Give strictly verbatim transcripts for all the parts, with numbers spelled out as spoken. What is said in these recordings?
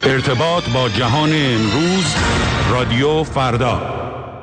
ارتباط با جهان امروز، رادیو فردا.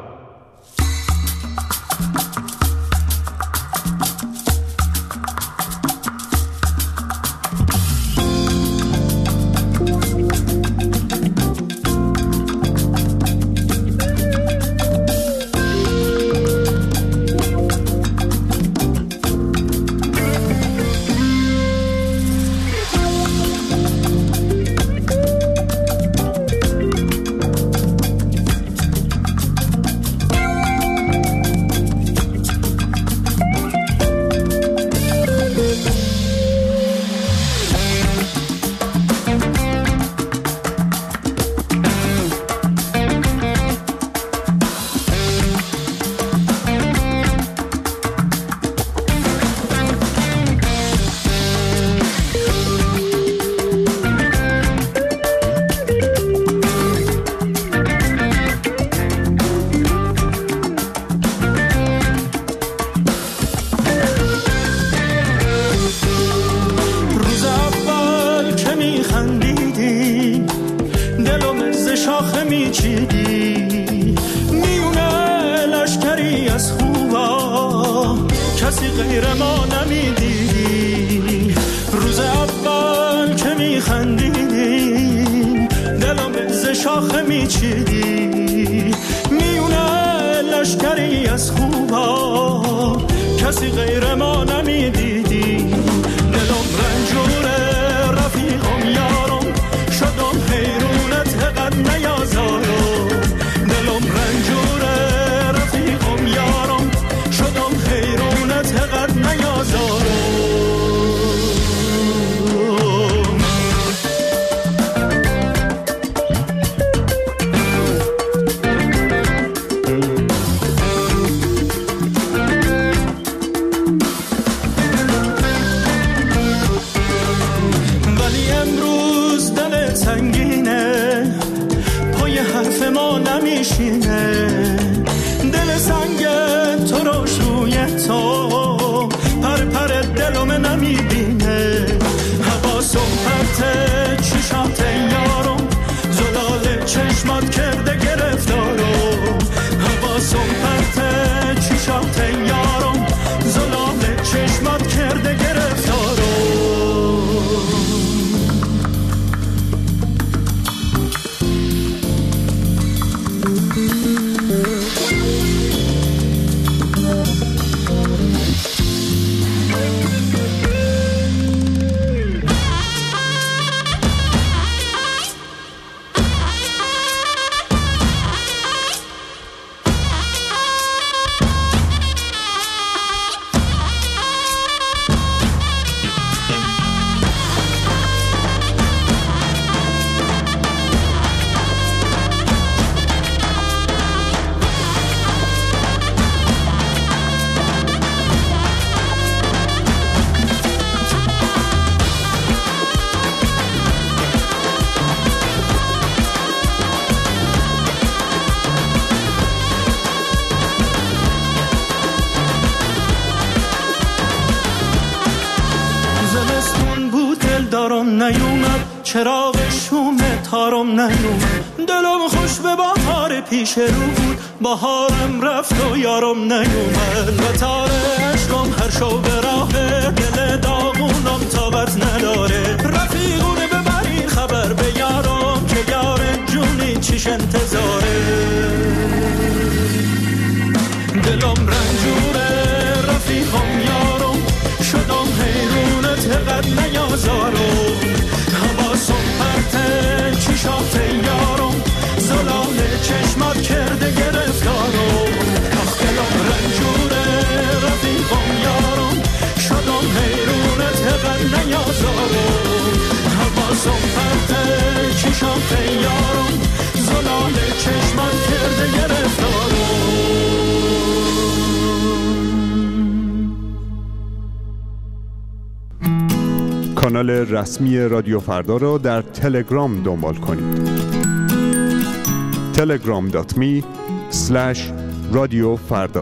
چراغ شوم تارم نیومد، دلم خوش به بهار پیش رو بود، بهارم رفت و یارم نیومد. و تار عشقم هر شو به راه دل داغونم تابت نداره. رفیقونه ببرین خبر به یارم که یار جونی چیش انتظاره. دلم رنجوره رفیقم یارم، شدم حیرونت قد نیازارم. حواسم پرته چشات یارم، زلال چشمات کرده گرفتارم. آخ دلم رنجوره رفیقم یارم، شدم حیرونت قد نیازارم. حواسم پرته چشات یارم، زلال چشمات کرده گرفتارم. کانال رسمی رادیو فردا را در تلگرام دنبال کنید. تلگرام دات می اسلش رادیو فردا.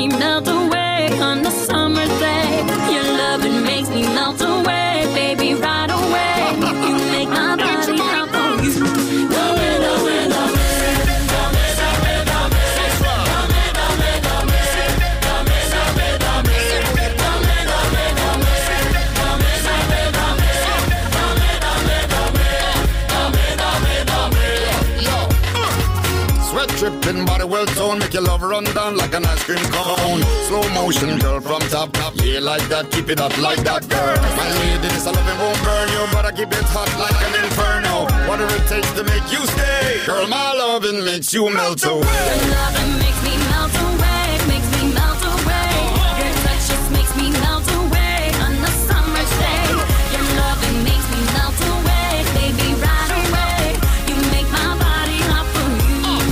me melt away on a summer day. Your loving makes me melt away, baby, right away. You make my body hop on you. Dame, dame, dame. Tripping body well toned, make your love run down like an ice cream cone. Slow motion, girl, from top, top, yeah, like that, keep it up like that, girl. My lady, this loving won't burn you, but I keep it hot like an inferno. Whatever it takes to make you stay, girl, my loving makes you melt away. Your loving makes me melt away, makes me melt away. Your touch just makes me melt away on a summer's day. Your loving makes me melt away, baby, right away. You make my body hop for you.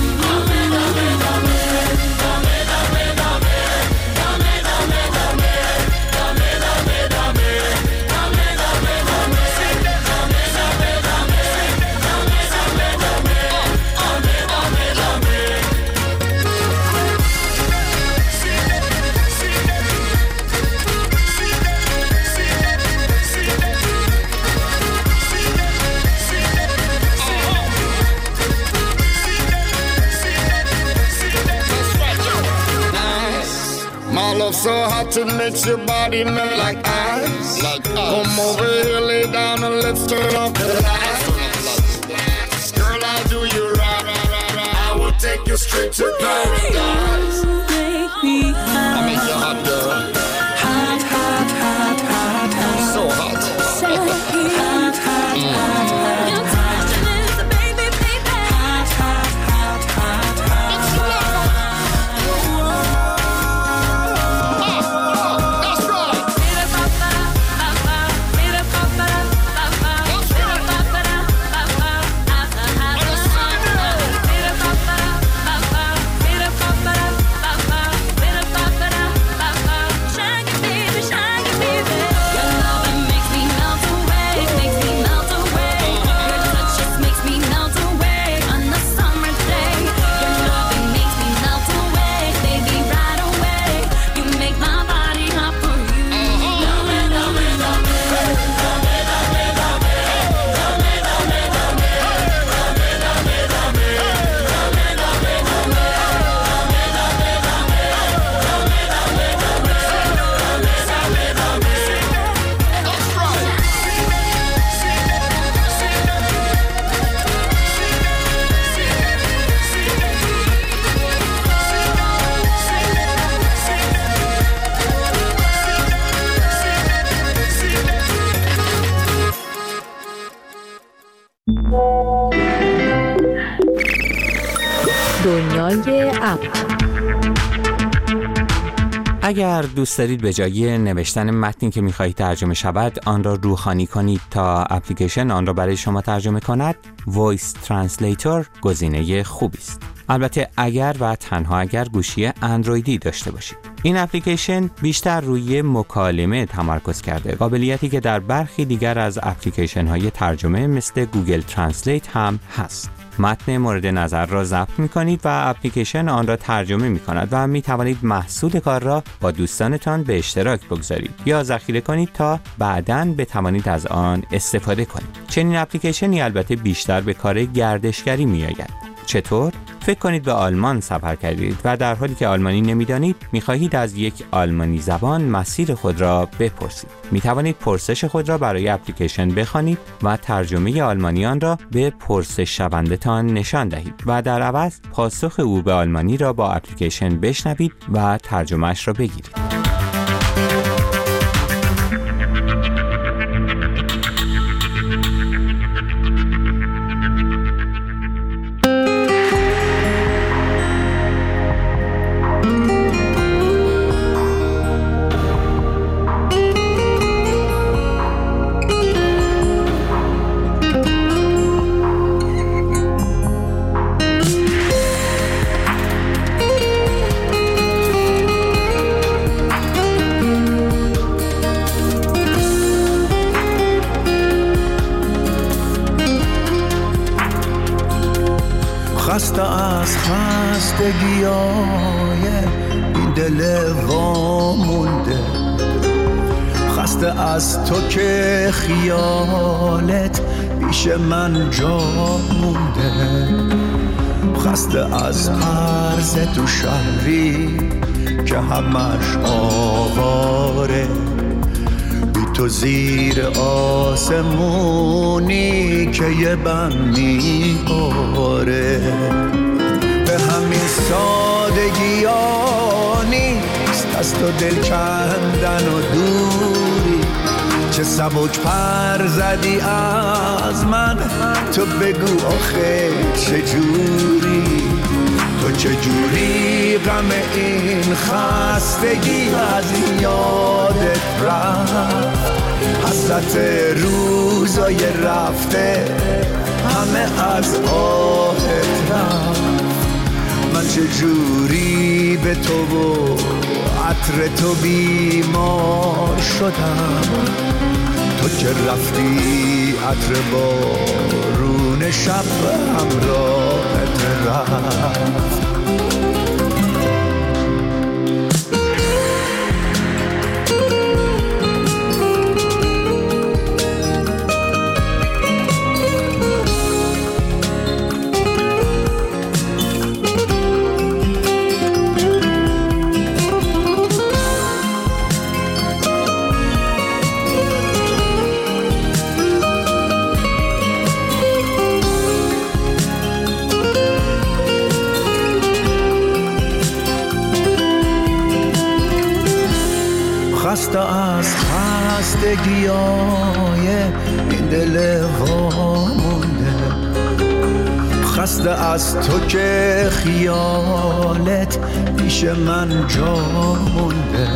Love so hot it makes your body melt like ice. Like ice. Come over here, lay down and let's turn off the lights. Girl, I'll do you right, right, right, right. I will take you straight to paradise. I make you hot, girl. Hot, hot, hot, hot, hot. So hot. So hot, hot, hot, hot. Your passion is the baby, baby. Hot, hot, hot, hot, hot. دنیای اپ. اگر دوست دارید به جای نوشتن متنی که می‌خواهید ترجمه شود آن را روخوانی کنید تا اپلیکیشن آن را برای شما ترجمه کند، وایس ترنسلیتور گزینه خوبی است. البته اگر و تنها اگر گوشی اندرویدی داشته باشید. این اپلیکیشن بیشتر روی مکالمه تمرکز کرده، قابلیتی که در برخی دیگر از اپلیکیشن‌های ترجمه مثل گوگل ترنسلیت هم هست. متن مورد نظر را ضبط می‌کنید و اپلیکیشن آن را ترجمه می‌کند و می‌توانید محصول کار را با دوستانتان به اشتراک بگذارید یا ذخیره کنید تا بعداً بتوانید از آن استفاده کنید. چنین اپلیکیشنی البته بیشتر به کار گردشگری می‌آید. چطور؟ فکر کنید به آلمان سفر کردید و در حالی که آلمانی نمی‌دانید می‌خواهید از یک آلمانی زبان مسیر خود را بپرسید. می‌توانید پرسش خود را برای اپلیکیشن بخوانید و ترجمه آلمانی آن را به پرسش شونده‌تان نشان دهید و در عوض پاسخ او به آلمانی را با اپلیکیشن بشنوید و ترجمه‌اش را بگیرید. خسته از خستگی های این دل وامونده، خسته از تو که خیالت پیش من جا مونده، خسته از عرض تو شهری که همش آواره، بی تو زیر آسمونی که یه بم میباره. به همین سادگی ها نیست از تو دل کندن و دوری، چه سبک پر زدی از من، تو بگو آخه چجوری، تو چجوری غم این خستگی از یادت رفت، حسرت روزای رفته همه از آهت رفت. من چجوری به تو و عطر تو بیمار شدم، تو که رفتی عطر بارون شب همراهت رفت. خسته از خستگی های این دل وامونده، خسته از تو که خیالت پیش من جا مونده،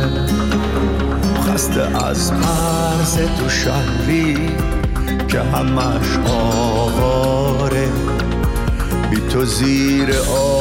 خسته از عرض تو شهری که همش آواره، بی تو زیر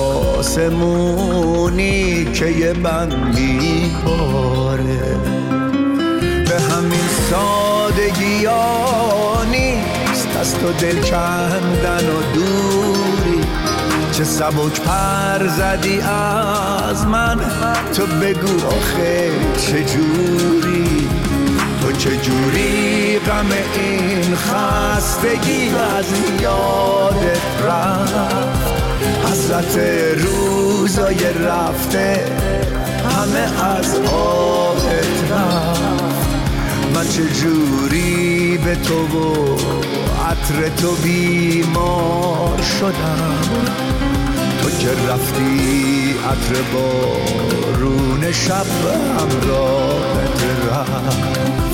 آسمونی که یه بند میباره. به همین سادگی ها نیست از تو دل کندن و دوری، چه سبک پر زدی از من، تو بگو آخه چجوری، تو چجوری غم این خستگی از یادت رفت، حسرت روزای رفته همه از آهت رفت. من چجوری به تو و عطر تو بیمار شدم، تو که رفتی عطر بارون شب همراهت رفت.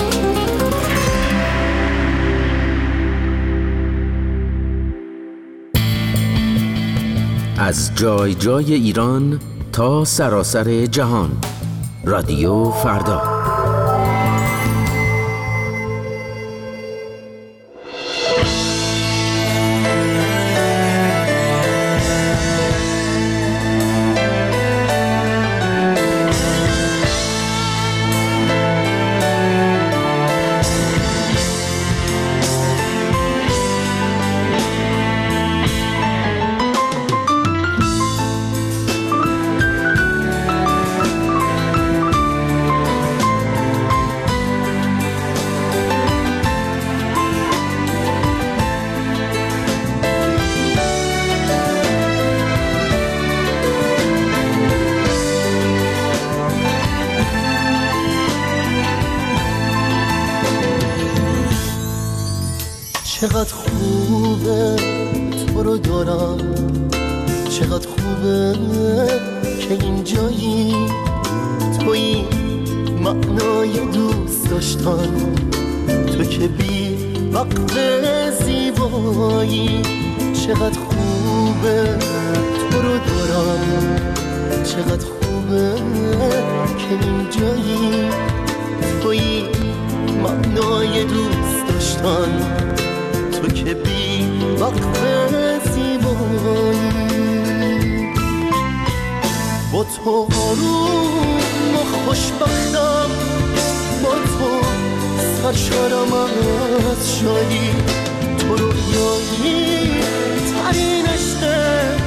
از جای جای ایران تا سراسر جهان، رادیو فردا. چقدر خوبه تو رو دارم، چقدر خوبه که اینجایی، توی معنای دوست داشتن، تو که بی وقت زیبایی. چقدر خوبه تو رو دارم، چقدر خوبه که اینجایی، توی معنای دوست داشتن، تو که بی وقت زیبایی. با تو آروم و خوشبختم، با تو سرشارم از شادی، تو رویایی ترین عشق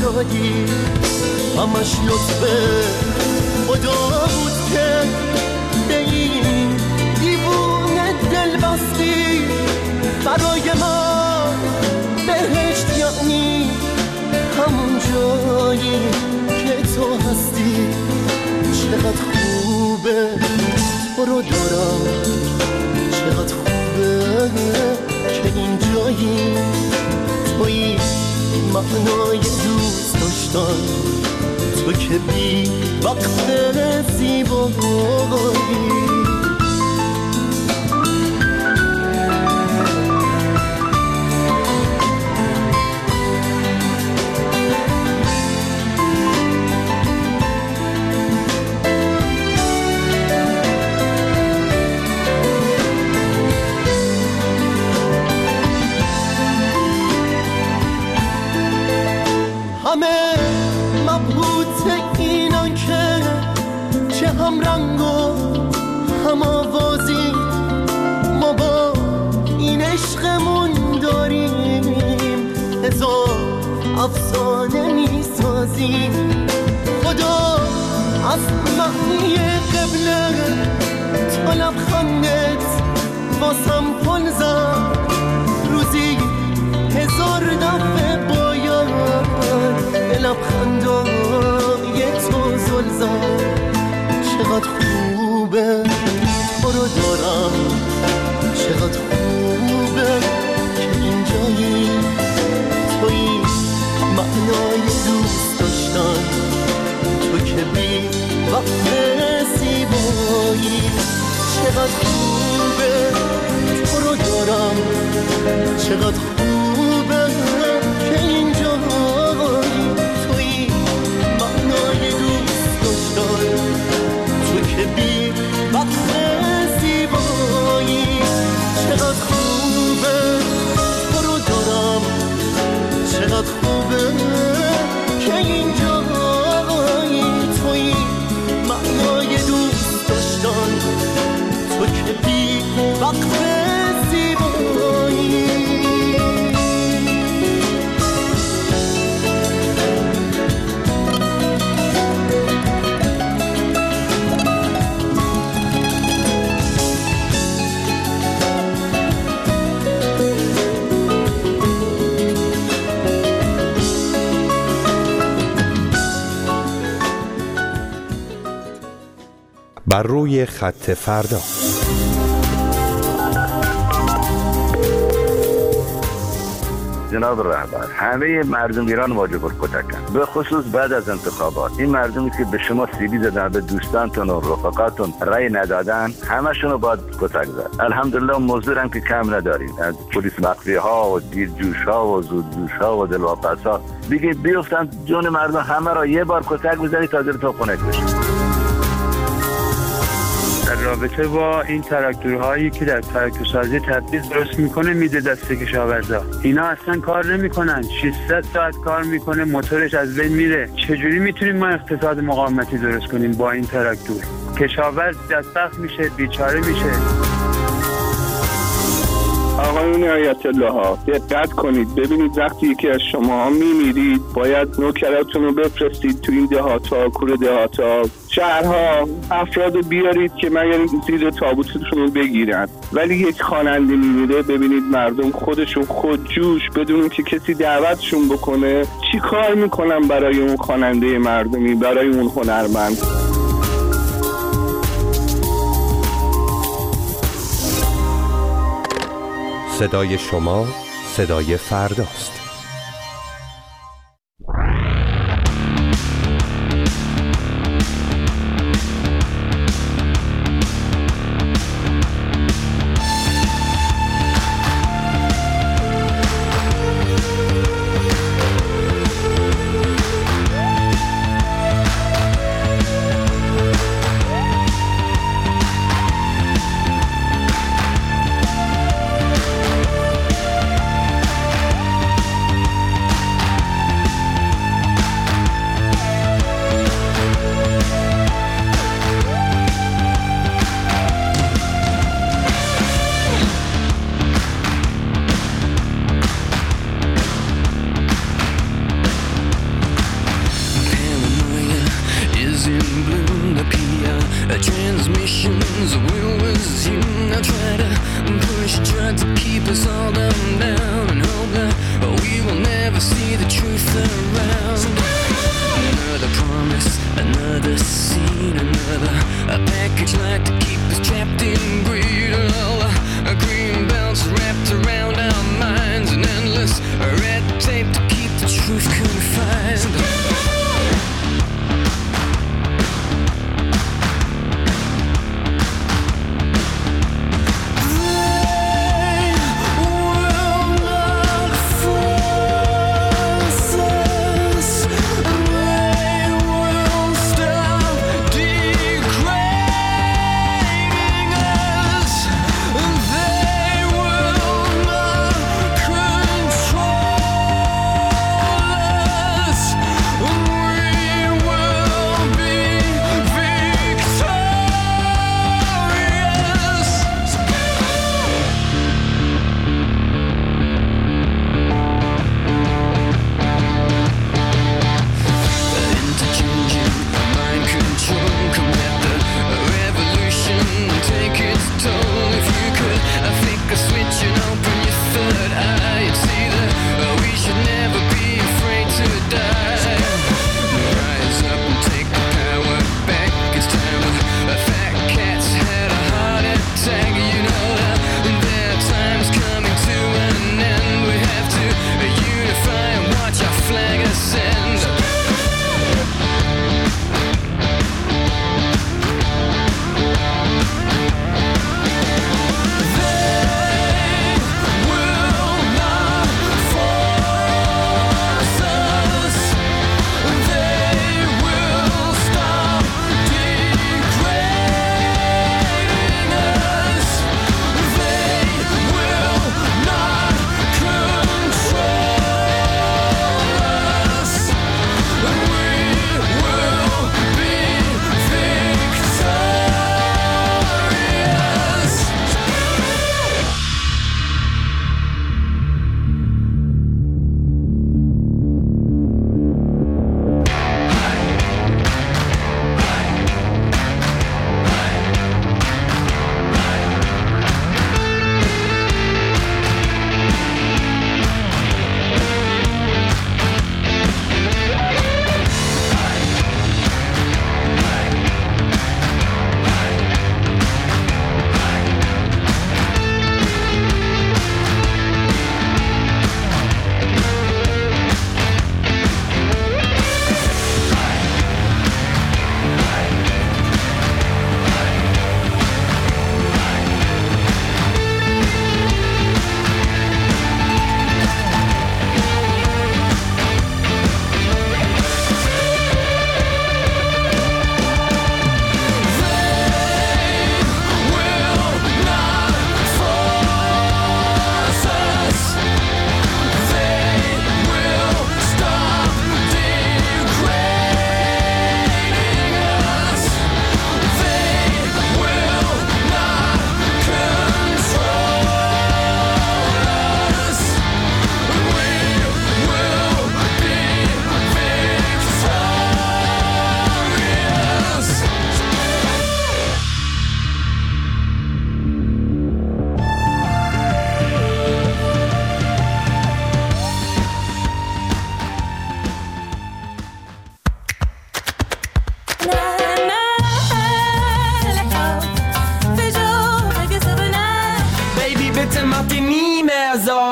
جایی همش لطف خدا بود که به این دیوونه دل بستی برای من بهشت یعنی همون جایی که تو هستی چقدر خوبه تو رو دارم چقدر خوبه که این جایی توی معنای دوست داشتن تو که بی وقت زیبایی همه مبهوت اینان که چه هم رنگ و هم آوازی ما با این عشقمون داریم هزار افسانه میسازیم خدا از معنی قبله تا لبخندت واسم پل زد روزی هزار دفعه باید به لبخندای تو زل زد چقدر خوبه تو رو دارم چقدر خوبه که این جایی توی معنای دوست داشتن تو که بی وقت زیبایی چقدر خوبه تو رو دارم چقدر خوبه که این جایی توی معنای دوست داشتن تو که بی وقت زیبایی چقدر خوبه تو رو دارم چقدر خوبه که این جایی توی معنای دوست داشتن تو که بی وقت زیبایی بر روی خط فردا. جناب رهبر، همه مردم ایران واجب الکتکن، به خصوص بعد از انتخابات. این مردمی که به شما سیبی زدن، به دوستانتون و رفقاتون رأی ندادن، همشون رو باید کتک زد. الحمدلله موضوع هم که کم نداریم، از پلیس مخفی ها و دیرجوش ها و زودجوش ها و دلواپس ها بگید بیفتن جون مردم، همه را یه بار کتک بزنید تا دلتون خنک بشه. در رابطه با این تراکتورهایی که در تراکتورسازی تبعیض درست میکنه میده دست کشاورزا، اینا اصلا کار نمیکنن، ششصد ساعت کار میکنه، موتورش از بین میره. چجوری میتونیم ما اقتصاد مقاومتی درست کنیم با این تراکتور؟ کشاورز دستبخت میشه، بیچاره میشه. آقایون آیت الله ها دقت کنید، ببینید وقتی که از شما میمیرید باید نوکراتون رو بفرستید تو این دهات ها، کور دهات ها، شهرها، افراد بیارید که مگر زیر تابوتتون رو بگیرن. ولی یک خواننده میمیره، ببینید مردم خودشون خودجوش بدون که کسی دعوتشون بکنه چی کار میکنن برای اون خواننده مردمی، برای اون هنرمند. صدای شما صدای فرداست.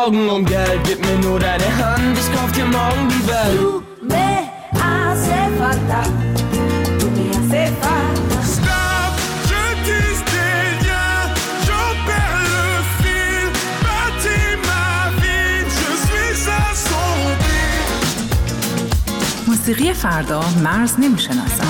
Augen und Geld, gib mir nur deine Hand, ich kauf dir morgen die Welt. Du me hace falta, tu me hace falta. Stop, je distille rien, j'en perds le fil, bâtis ma vie, je suis assombri. موسیقی فردا مرز نمیشناسم.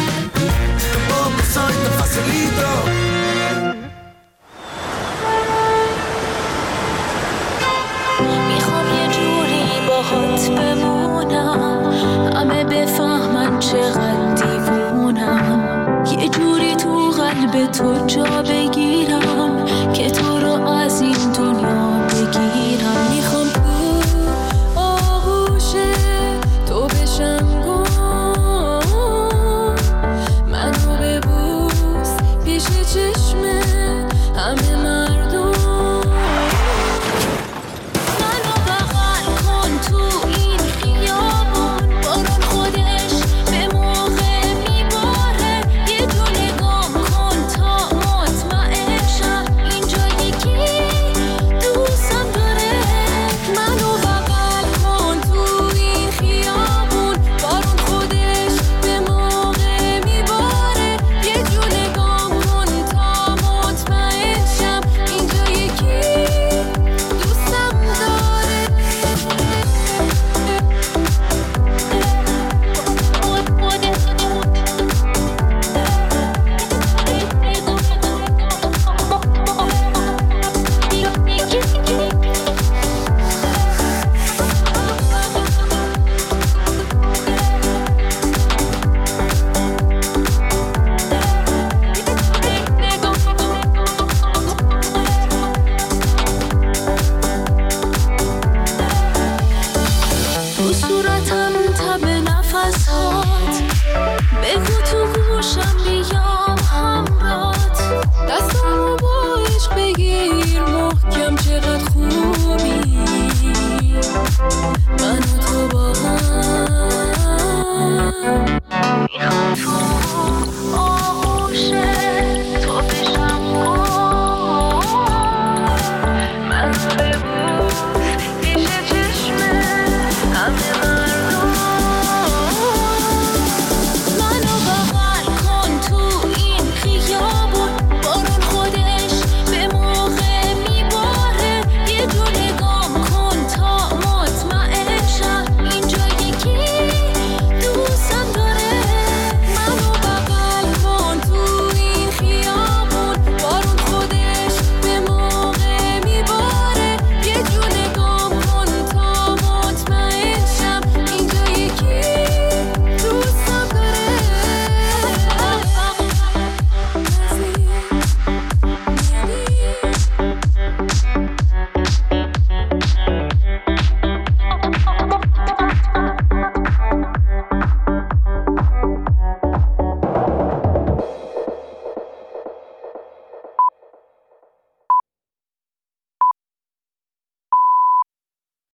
میخوام یه جوری باهات بمونم، همه بفهمن چقدر دیوونم، یه جوری تو قلب تو جا بگیرم که تو رو از این دنیا بگیرم. میخوام تو آغوش تو بشم گم، منو ببوس پیش چشم همه مردم، منو بغل کن تو این خیابون، بارون خودش به موقع میباره، یه جو نگام کن تا مطمئن شم اینجا یکی دوستم داره. منو بغل کن تو این خیابون، بارون خودش به موقع میباره، یه جو نگام کن تا مطمئن شم اینجا یکی دوستم داره. تو صورتم تب نفسات، بگو تو گوشم بیام همرات، دستمو با عشق بگیر محکم چقدر خوب